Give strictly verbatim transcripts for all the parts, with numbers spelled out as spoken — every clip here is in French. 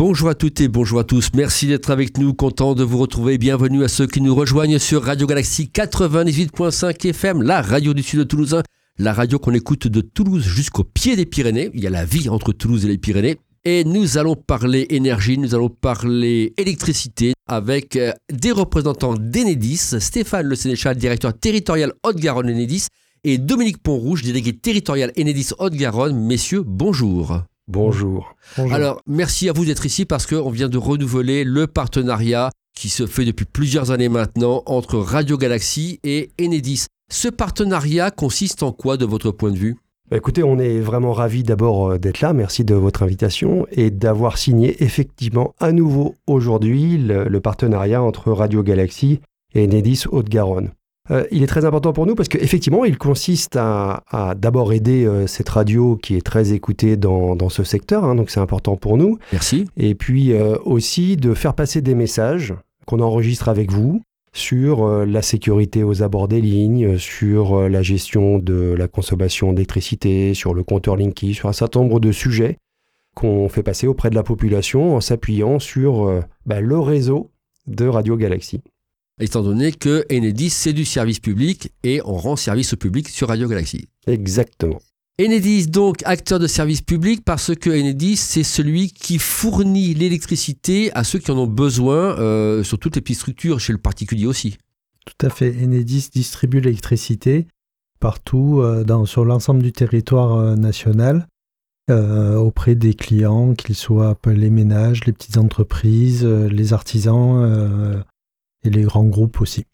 Bonjour à toutes et bonjour à tous. Merci d'être avec nous. Content de vous retrouver. Bienvenue à ceux qui nous rejoignent sur Radio Galaxie quatre-vingt-dix-huit virgule cinq F M, la radio du Sud toulousain, la radio qu'on écoute de Toulouse jusqu'au pied des Pyrénées. Il y a la vie entre Toulouse et les Pyrénées. Et nous allons parler énergie, nous allons parler électricité avec des représentants d'Enedis, Stéphane Le Sénéchal, directeur territorial Haute-Garonne Enedis, et Dominique Pont-Rouge, délégué territorial Enedis Haute-Garonne. Messieurs, bonjour. Bonjour. Bonjour. Alors, merci à vous d'être ici parce qu'on vient de renouveler le partenariat qui se fait depuis plusieurs années maintenant entre Radio Galaxie et Enedis. Ce partenariat consiste en quoi de votre point de vue ? Bah écoutez, on est vraiment ravis d'abord d'être là, merci de votre invitation et d'avoir signé effectivement à nouveau aujourd'hui le, le partenariat entre Radio Galaxie et Enedis Haute-Garonne. Euh, il est très important pour nous parce qu'effectivement, il consiste à, à d'abord aider euh, cette radio qui est très écoutée dans, dans ce secteur, hein, donc c'est important pour nous. Merci. Et puis euh, aussi de faire passer des messages qu'on enregistre avec vous sur euh, la sécurité aux abords des lignes, sur euh, la gestion de la consommation d'électricité, sur le compteur Linky, sur un certain nombre de sujets qu'on fait passer auprès de la population en s'appuyant sur euh, bah, le réseau de Radio Galaxie. Étant donné que Enedis, c'est du service public et on rend service au public sur Radio Galaxie. Exactement. Enedis, donc, acteur de service public, parce que Enedis, c'est celui qui fournit l'électricité à ceux qui en ont besoin, euh, sur toutes les petites structures, chez le particulier aussi. Tout à fait. Enedis distribue l'électricité partout, euh, dans, sur l'ensemble du territoire euh, national, euh, auprès des clients, qu'ils soient les ménages, les petites entreprises, euh, les artisans euh, et les grands groupes aussi.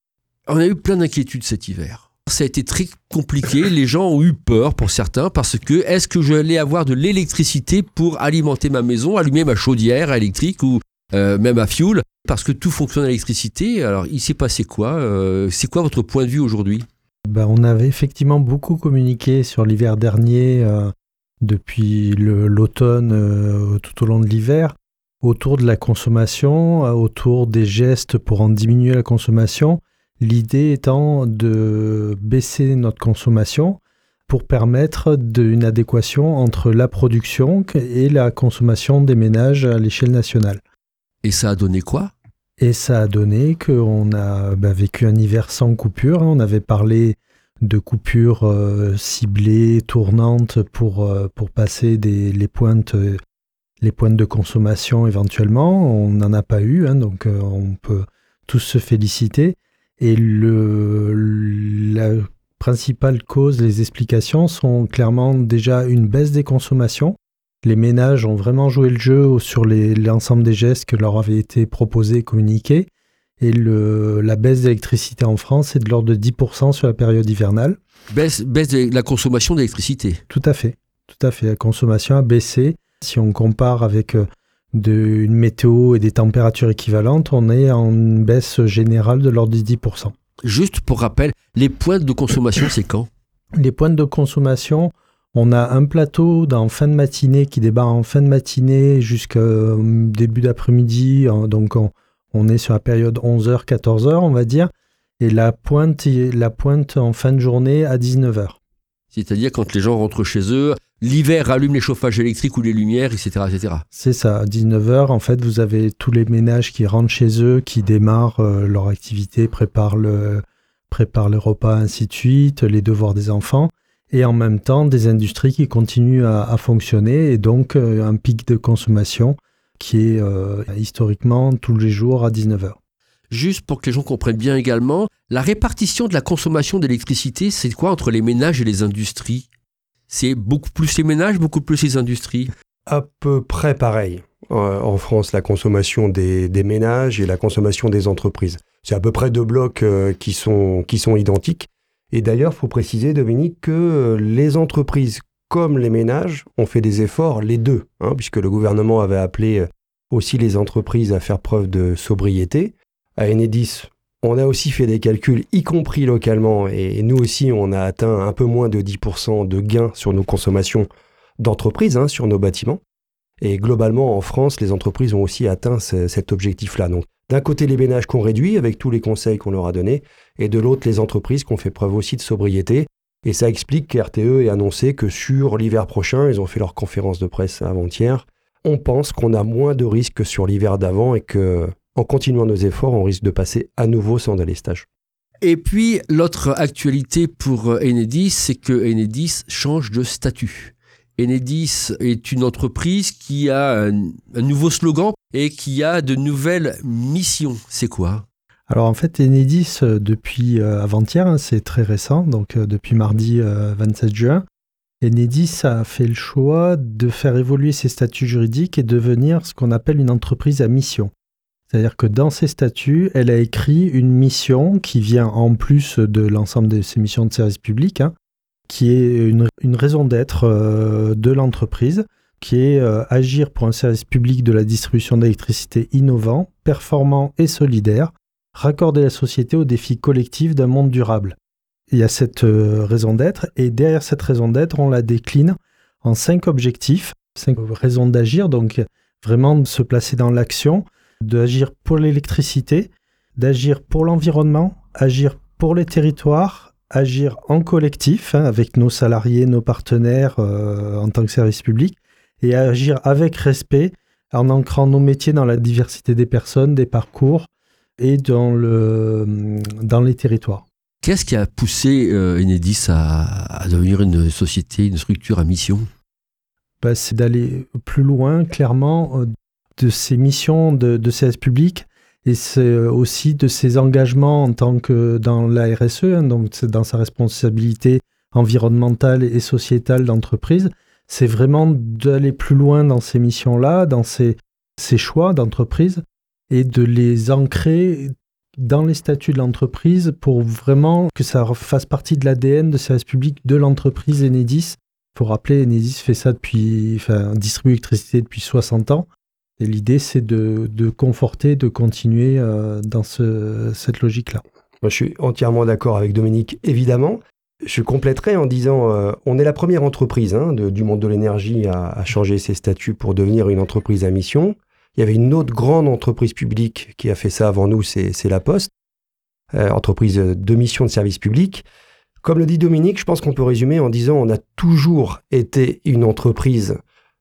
On a eu plein d'inquiétudes cet hiver. Ça a été très compliqué, les gens ont eu peur pour certains parce que est-ce que je allais avoir de l'électricité pour alimenter ma maison, allumer ma chaudière électrique ou euh, même à fioul, parce que tout fonctionne à l'électricité. Alors il s'est passé quoi euh, C'est quoi votre point de vue aujourd'hui ? Ben, on avait effectivement beaucoup communiqué sur l'hiver dernier, euh, depuis le, l'automne, euh, tout au long de l'hiver, autour de la consommation, euh, autour des gestes pour en diminuer la consommation. L'idée étant de baisser notre consommation pour permettre une adéquation entre la production et la consommation des ménages à l'échelle nationale. Et ça a donné quoi ? Et ça a donné qu'on a bah, vécu un hiver sans coupure. On avait parlé de coupures euh, ciblées, tournantes pour, euh, pour passer des, les, pointes, les pointes de consommation éventuellement. On n'en a pas eu, hein, donc euh, on peut tous se féliciter. Et le, la principale cause, les explications sont clairement déjà une baisse des consommations. Les ménages ont vraiment joué le jeu sur les, l'ensemble des gestes que leur avaient été proposés et communiqués. Et le, la baisse d'électricité en France est de l'ordre de dix pour cent sur la période hivernale. Baisse, baisse de la consommation d'électricité. Tout à fait. Tout à fait. La consommation a baissé. Si on compare avec de, une météo et des températures équivalentes, on est en une baisse générale de l'ordre de dix pour cent. Juste pour rappel, les pointes de consommation, c'est quand ? Les pointes de consommation, on a un plateau en fin de matinée qui débarre en fin de matinée jusqu'au début d'après-midi. Donc on, on est sur la période onze heures quatorze heures, on va dire. Et la pointe, la pointe en fin de journée à dix-neuf heures. C'est-à-dire quand les gens rentrent chez eux, l'hiver allume les chauffages électriques ou les lumières, et cetera, et cetera. C'est ça, à dix-neuf heures, en fait, vous avez tous les ménages qui rentrent chez eux, qui démarrent euh, leur activité, préparent le, préparent les repas, ainsi de suite, les devoirs des enfants, et en même temps, des industries qui continuent à, à fonctionner, et donc euh, un pic de consommation qui est euh, historiquement tous les jours à dix-neuf heures. Juste pour que les gens comprennent bien également, la répartition de la consommation d'électricité, c'est quoi entre les ménages et les industries ? C'est beaucoup plus les ménages, beaucoup plus les industries ? À peu près pareil. Euh, en France, la consommation des, des ménages et la consommation des entreprises. C'est à peu près deux blocs euh, qui sont, qui sont identiques. Et d'ailleurs, il faut préciser, Dominique, que les entreprises comme les ménages ont fait des efforts, les deux, hein, puisque le gouvernement avait appelé aussi les entreprises à faire preuve de sobriété. À Enedis, on a aussi fait des calculs, y compris localement, et nous aussi, on a atteint un peu moins de dix pour cent de gains sur nos consommations d'entreprises, hein, sur nos bâtiments. Et globalement, en France, les entreprises ont aussi atteint ce, cet objectif-là. Donc, d'un côté, les ménages qu'on réduit avec tous les conseils qu'on leur a donnés, et de l'autre, les entreprises qui ont fait preuve aussi de sobriété. Et ça explique qu'R T E ait annoncé que sur l'hiver prochain, ils ont fait leur conférence de presse avant-hier, on pense qu'on a moins de risques que sur l'hiver d'avant et qu'en continuant nos efforts, on risque de passer à nouveau sans délestage. Et puis, l'autre actualité pour Enedis, c'est que Enedis change de statut. Enedis est une entreprise qui a un, un nouveau slogan et qui a de nouvelles missions. C'est quoi ? Alors en fait, Enedis, euh, depuis euh, avant-hier, hein, c'est très récent, donc euh, depuis mardi euh, vingt-sept juin, Enedis a fait le choix de faire évoluer ses statuts juridiques et devenir ce qu'on appelle une entreprise à mission. C'est-à-dire que dans ses statuts, elle a écrit une mission qui vient en plus de l'ensemble de ses missions de service public, hein, qui est une, une raison d'être euh, de l'entreprise, qui est euh, agir pour un service public de la distribution d'électricité innovant, performant et solidaire, raccorder la société aux défis collectifs d'un monde durable. Il y a cette euh, raison d'être, et derrière cette raison d'être, on la décline en cinq objectifs, cinq raisons d'agir, donc vraiment de se placer dans l'action, d'agir pour l'électricité, d'agir pour l'environnement, agir pour les territoires, agir en collectif, hein, avec nos salariés, nos partenaires euh, en tant que service public, et agir avec respect en ancrant nos métiers dans la diversité des personnes, des parcours et dans, le, dans les territoires. Qu'est-ce qui a poussé euh, Enedis à, à devenir une société, une structure à mission ? Ben, c'est d'aller plus loin, clairement, euh, de ses missions de, de service public et c'est aussi de ses engagements en tant que dans la R S E, hein, donc c'est dans sa responsabilité environnementale et sociétale d'entreprise. C'est vraiment d'aller plus loin dans ces missions-là, dans ces, ces choix d'entreprise et de les ancrer dans les statuts de l'entreprise pour vraiment que ça fasse partie de l'A D N de service public de l'entreprise Enedis. Il faut rappeler, Enedis fait ça depuis, enfin, distribue l'électricité depuis soixante ans. Et l'idée, c'est de, de conforter, de continuer euh, dans ce, cette logique-là. Moi, je suis entièrement d'accord avec Dominique, évidemment. Je compléterai en disant, euh, on est la première entreprise hein, de, du monde de l'énergie à, à changer ses statuts pour devenir une entreprise à mission. Il y avait une autre grande entreprise publique qui a fait ça avant nous, c'est, c'est La Poste, euh, entreprise de mission de service public. Comme le dit Dominique, je pense qu'on peut résumer en disant on a toujours été une entreprise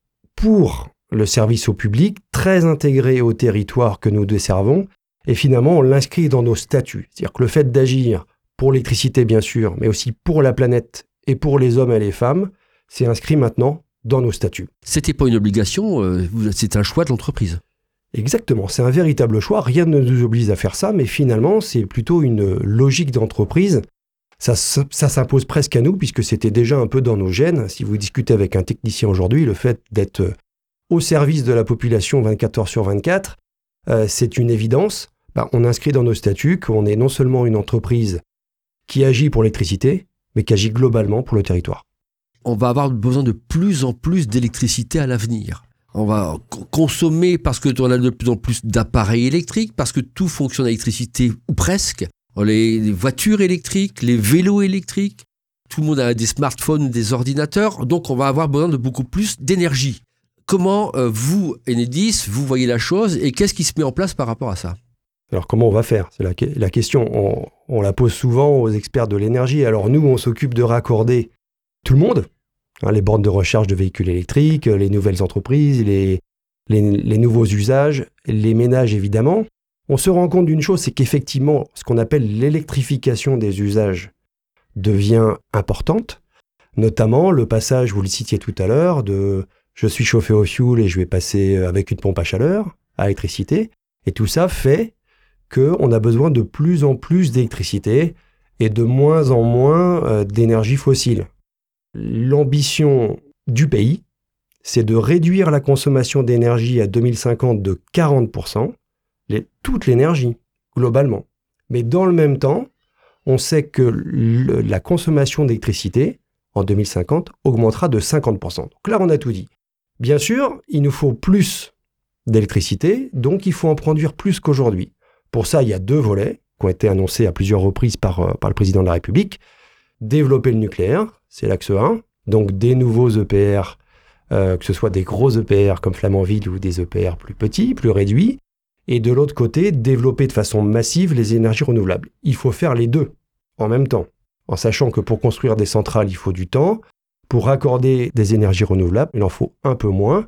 pour le service au public, très intégrée au territoire que nous desservons, et finalement on l'inscrit dans nos statuts. C'est-à-dire que le fait d'agir pour l'électricité bien sûr, mais aussi pour la planète et pour les hommes et les femmes, c'est inscrit maintenant dans nos statuts. C'était pas une obligation, euh, c'est un choix de l'entreprise. Exactement, c'est un véritable choix, rien ne nous oblige à faire ça, mais finalement c'est plutôt une logique d'entreprise. Ça, ça s'impose presque à nous, puisque c'était déjà un peu dans nos gènes. Si vous discutez avec un technicien aujourd'hui, le fait d'être au service de la population vingt-quatre heures sur vingt-quatre, euh, c'est une évidence. Ben, on inscrit dans nos statuts qu'on est non seulement une entreprise qui agit pour l'électricité, mais qui agit globalement pour le territoire. On va avoir besoin de plus en plus d'électricité à l'avenir. On va consommer parce qu'on a de plus en plus d'appareils électriques, parce que tout fonctionne à l'électricité, ou presque. Les, les voitures électriques, les vélos électriques, tout le monde a des smartphones, des ordinateurs, donc on va avoir besoin de beaucoup plus d'énergie. Comment euh, vous, Enedis, vous voyez la chose et qu'est-ce qui se met en place par rapport à ça ? Alors comment on va faire ? C'est la, la question. On, on la pose souvent aux experts de l'énergie. Alors nous, on s'occupe de raccorder tout le monde, hein, les bornes de recharge de véhicules électriques, les nouvelles entreprises, les, les, les nouveaux usages, les ménages évidemment. On se rend compte d'une chose, c'est qu'effectivement, ce qu'on appelle l'électrification des usages devient importante, notamment le passage, vous le citiez tout à l'heure, de je suis chauffé au fioul et je vais passer avec une pompe à chaleur, à électricité, et tout ça fait qu'on a besoin de plus en plus d'électricité et de moins en moins euh, d'énergie fossile. L'ambition du pays, c'est de réduire la consommation d'énergie à deux mille cinquante de quarante pour cent, les, toute l'énergie, globalement. Mais dans le même temps, on sait que le, la consommation d'électricité, en deux mille cinquante, augmentera de cinquante pour cent. Donc là, on a tout dit. Bien sûr, il nous faut plus d'électricité, donc il faut en produire plus qu'aujourd'hui. Pour ça, il y a deux volets qui ont été annoncés à plusieurs reprises par, par le président de la République. Développer le nucléaire, c'est l'axe un, donc des nouveaux E P R, euh, que ce soit des gros E P R comme Flamanville ou des E P R plus petits, plus réduits. Et de l'autre côté, développer de façon massive les énergies renouvelables. Il faut faire les deux en même temps, en sachant que pour construire des centrales, il faut du temps. Pour raccorder des énergies renouvelables, il en faut un peu moins.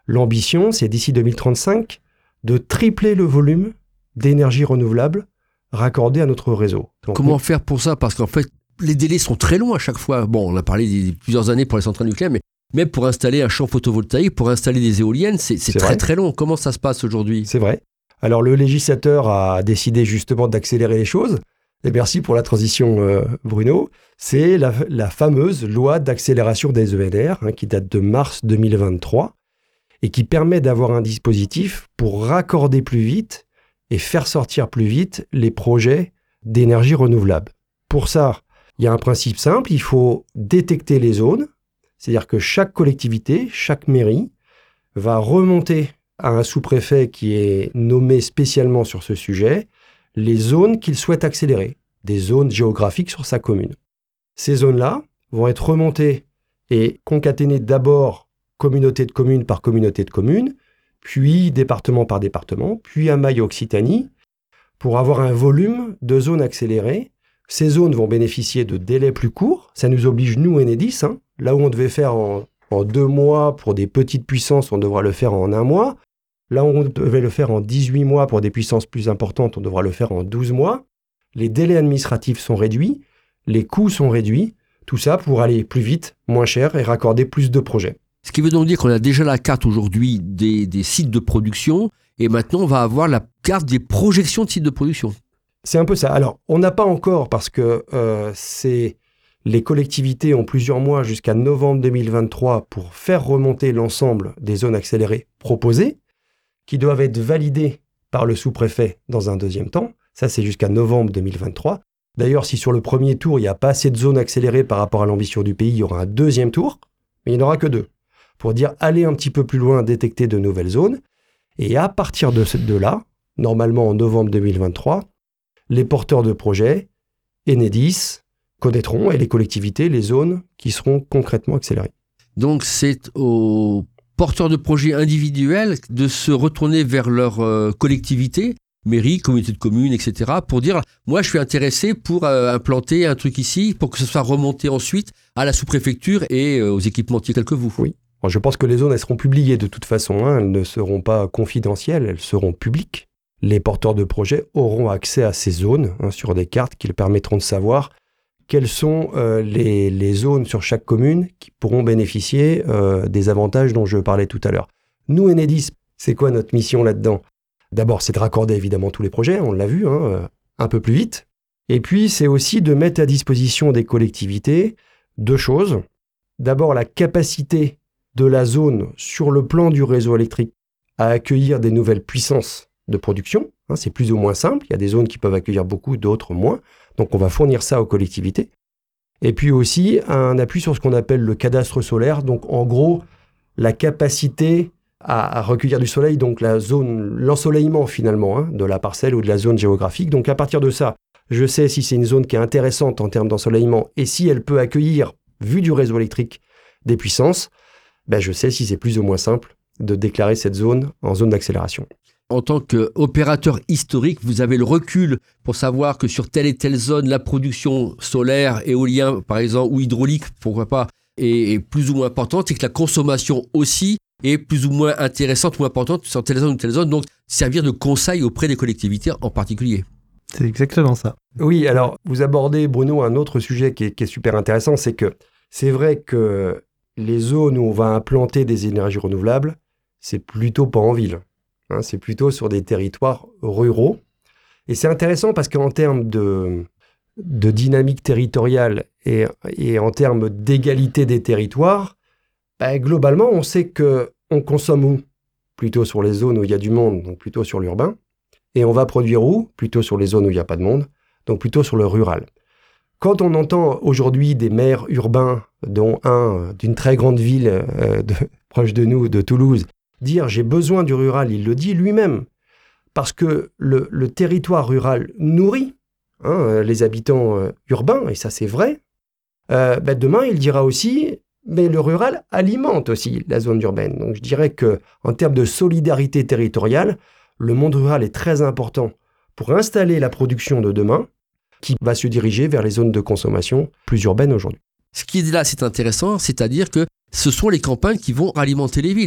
L'ambition, c'est d'ici deux mille trente-cinq de tripler le volume d'énergie renouvelable raccordée à notre réseau. Donc, Comment faire pour ça? Parce qu'en fait, les délais sont très longs à chaque fois. Bon, on a parlé de plusieurs années pour les centrales nucléaires, mais même pour installer un champ photovoltaïque, pour installer des éoliennes, c'est, c'est, c'est très vrai. très long. Comment ça se passe aujourd'hui? C'est vrai. Alors le législateur a décidé justement d'accélérer les choses. Et merci pour la transition, euh, Bruno. C'est la, la fameuse loi d'accélération des E N R, hein, qui date de mars deux mille vingt-trois et qui permet d'avoir un dispositif pour raccorder plus vite et faire sortir plus vite les projets d'énergie renouvelable. Pour ça, il y a un principe simple, il faut détecter les zones. C'est-à-dire que chaque collectivité, chaque mairie va remonter à un sous-préfet qui est nommé spécialement sur ce sujet les zones qu'il souhaite accélérer, des zones géographiques sur sa commune. Ces zones-là vont être remontées et concaténées d'abord communauté de communes par communauté de communes, puis département par département, puis à maille Occitanie, pour avoir un volume de zones accélérées. Ces zones vont bénéficier de délais plus courts. Ça nous oblige, nous, Enedis, hein, là où on devait faire en, en deux mois pour des petites puissances, on devra le faire en un mois. Là où on devait le faire en dix-huit mois pour des puissances plus importantes, on devra le faire en douze mois. Les délais administratifs sont réduits, les coûts sont réduits, tout ça pour aller plus vite, moins cher et raccorder plus de projets. Ce qui veut donc dire qu'on a déjà la carte aujourd'hui des, des sites de production et maintenant on va avoir la carte des projections de sites de production. C'est un peu ça. Alors, on n'a pas encore parce que euh, c'est... les collectivités ont plusieurs mois jusqu'à novembre deux mille vingt-trois pour faire remonter l'ensemble des zones accélérées proposées, qui doivent être validées par le sous-préfet dans un deuxième temps. Ça, c'est jusqu'à novembre deux mille vingt-trois. D'ailleurs, si sur le premier tour, il n'y a pas assez de zones accélérées par rapport à l'ambition du pays, il y aura un deuxième tour, mais il n'y en aura que deux, pour dire aller un petit peu plus loin, détecter de nouvelles zones. Et à partir de, ce, de là, normalement en novembre deux mille vingt-trois, les porteurs de projets, Enedis, connaîtront, et les collectivités, les zones qui seront concrètement accélérées. Donc c'est aux porteurs de projets individuels de se retourner vers leur euh, collectivité, mairie, communauté de communes, et cetera, pour dire « moi je suis intéressé pour euh, implanter un truc ici, pour que ce soit remonté ensuite à la sous-préfecture et euh, aux équipementiers tels que vous ». Oui. Bon, je pense que les zones, elles seront publiées de toute façon, hein, elles ne seront pas confidentielles, elles seront publiques. Les porteurs de projets auront accès à ces zones, hein, sur des cartes qui leur permettront de savoir quelles sont euh, les, les zones sur chaque commune qui pourront bénéficier euh, des avantages dont je parlais tout à l'heure. Nous, Enedis, c'est quoi notre mission là-dedans? D'abord, c'est de raccorder évidemment tous les projets, on l'a vu, hein, un peu plus vite. Et puis, c'est aussi de mettre à disposition des collectivités deux choses. D'abord, la capacité de la zone sur le plan du réseau électrique à accueillir des nouvelles puissances de production. Hein, c'est plus ou moins simple, il y a des zones qui peuvent accueillir beaucoup, d'autres moins. Donc on va fournir ça aux collectivités. Et puis aussi un appui sur ce qu'on appelle le cadastre solaire, donc en gros la capacité à, à recueillir du soleil, donc la zone, l'ensoleillement finalement, hein, de la parcelle ou de la zone géographique. Donc à partir de ça, je sais si c'est une zone qui est intéressante en termes d'ensoleillement et si elle peut accueillir, vu du réseau électrique, des puissances, ben je sais si c'est plus ou moins simple de déclarer cette zone en zone d'accélération. En tant qu'opérateur historique, vous avez le recul pour savoir que sur telle et telle zone, la production solaire, éolien par exemple, ou hydraulique, pourquoi pas, est plus ou moins importante, et que la consommation aussi est plus ou moins intéressante ou importante sur telle zone ou telle zone, donc servir de conseil auprès des collectivités en particulier. C'est exactement ça. Oui, alors vous abordez, Bruno, un autre sujet qui est, qui est super intéressant, c'est que c'est vrai que les zones où on va implanter des énergies renouvelables, c'est plutôt pas en ville. Hein, c'est plutôt sur des territoires ruraux. Et c'est intéressant parce qu'en termes de, de dynamique territoriale et, et en termes d'égalité des territoires, bah, globalement, on sait qu'on consomme où? Plutôt sur les zones où il y a du monde, donc plutôt sur l'urbain. Et on va produire où? Plutôt sur les zones où il n'y a pas de monde, donc plutôt sur le rural. Quand on entend aujourd'hui des maires urbains, dont un d'une très grande ville euh, de, proche de nous, de Toulouse, dire « j'ai besoin du rural », il le dit lui-même, parce que le, le territoire rural nourrit hein, les habitants euh, urbains, et ça c'est vrai. Euh, ben demain, il dira aussi « mais le rural alimente aussi la zone urbaine ». Donc je dirais qu'en termes de solidarité territoriale, le monde rural est très important pour installer la production de demain, qui va se diriger vers les zones de consommation plus urbaines aujourd'hui. Ce qui est là, c'est intéressant, c'est-à-dire que ce sont les campagnes qui vont alimenter les villes.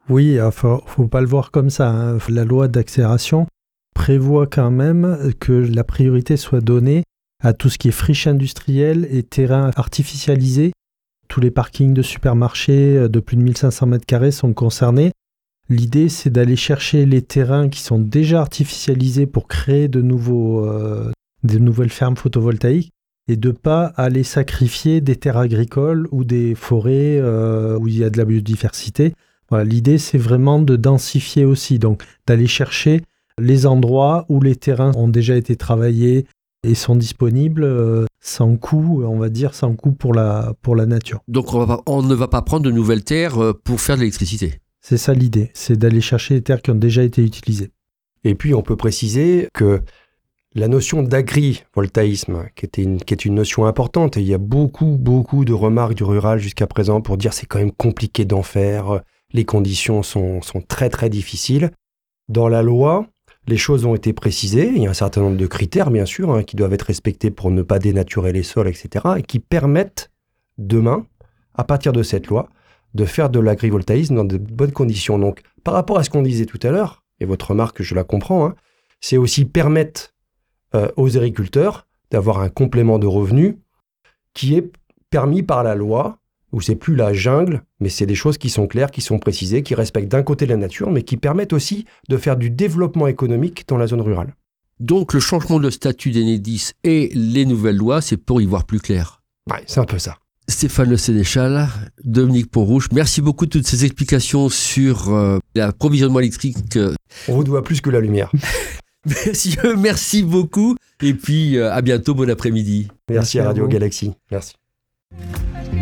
Oui, il ne faut, faut pas le voir comme ça, hein. La loi d'accélération prévoit quand même que la priorité soit donnée à tout ce qui est friche industrielle et terrain artificialisé. Tous les parkings de supermarchés de plus de mille cinq cents mètres carrés sont concernés. L'idée, c'est d'aller chercher les terrains qui sont déjà artificialisés pour créer de, nouveaux, euh, de nouvelles fermes photovoltaïques et de ne pas aller sacrifier des terres agricoles ou des forêts euh, où il y a de la biodiversité. Voilà, l'idée, c'est vraiment de densifier aussi, donc d'aller chercher les endroits où les terrains ont déjà été travaillés et sont disponibles euh, sans coût, on va dire, sans coût pour la, pour la nature. Donc on, va pas, on ne va pas prendre de nouvelles terres pour faire de l'électricité. C'est ça l'idée, c'est d'aller chercher les terres qui ont déjà été utilisées. Et puis on peut préciser que la notion d'agrivoltaïsme, qui, était une, qui est une notion importante, et il y a beaucoup, beaucoup de remarques du rural jusqu'à présent pour dire c'est quand même compliqué d'en faire, les conditions sont, sont très très difficiles. Dans la loi, les choses ont été précisées, il y a un certain nombre de critères bien sûr, hein, qui doivent être respectés pour ne pas dénaturer les sols, et cetera, et qui permettent demain, à partir de cette loi, de faire de l'agrivoltaïsme dans de bonnes conditions. Donc, par rapport à ce qu'on disait tout à l'heure, et votre remarque, je la comprends, hein, c'est aussi permettre euh, aux agriculteurs d'avoir un complément de revenus qui est permis par la loi, où c'est plus la jungle, mais c'est des choses qui sont claires, qui sont précisées, qui respectent d'un côté la nature, mais qui permettent aussi de faire du développement économique dans la zone rurale. Donc, le changement de statut d'Enedis et les nouvelles lois, c'est pour y voir plus clair. Ouais, c'est un peu ça. Stéphane Le Sénéchal, Dominique Pont-Rouge, merci beaucoup de toutes ces explications sur euh, l'approvisionnement électrique. On vous doit plus que la lumière. Merci, merci beaucoup. Et puis, euh, à bientôt, bon après-midi. Merci, Merci à Radio à Galaxy. Merci.